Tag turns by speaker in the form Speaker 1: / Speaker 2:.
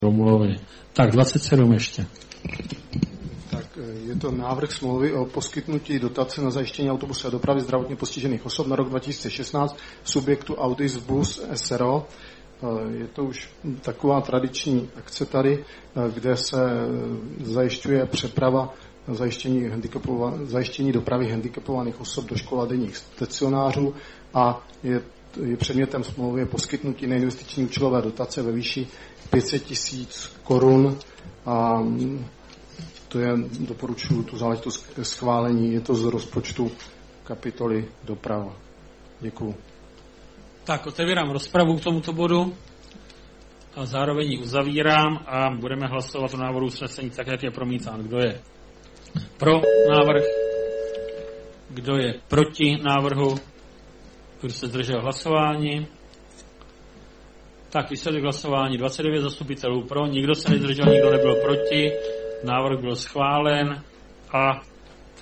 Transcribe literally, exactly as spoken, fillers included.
Speaker 1: Romulovi. Tak dvacet sedm ještě.
Speaker 2: Tak je to návrh smlouvy o poskytnutí dotace na zajištění autobusové dopravy zdravotně postižených osob na rok dva tisíce šestnáct subjektu Audis Bus S R O. Je to už taková tradiční akce tady, kde se zajišťuje přeprava zajištění, zajištění dopravy handicapovaných osob do škol a denních stacionářů a je, je předmětem smlouvy poskytnutí neinvestiční účelové dotace ve výši pět set tisíc korun a to je, doporučuji tu záležitost ke schválení, je to z rozpočtu kapitoly doprava. Děkuju.
Speaker 1: Tak, otevírám rozpravu k tomuto bodu a zároveň ji uzavírám a budeme hlasovat o návrhu usnesení tak, jak je promítán. Kdo je pro návrh? Kdo je proti návrhu? Kdo se zdržel hlasování? Tak, výsledek hlasování. dvacet devět zastupitelů pro, nikdo se nezdržel, nikdo nebyl proti. Návrh byl schválen a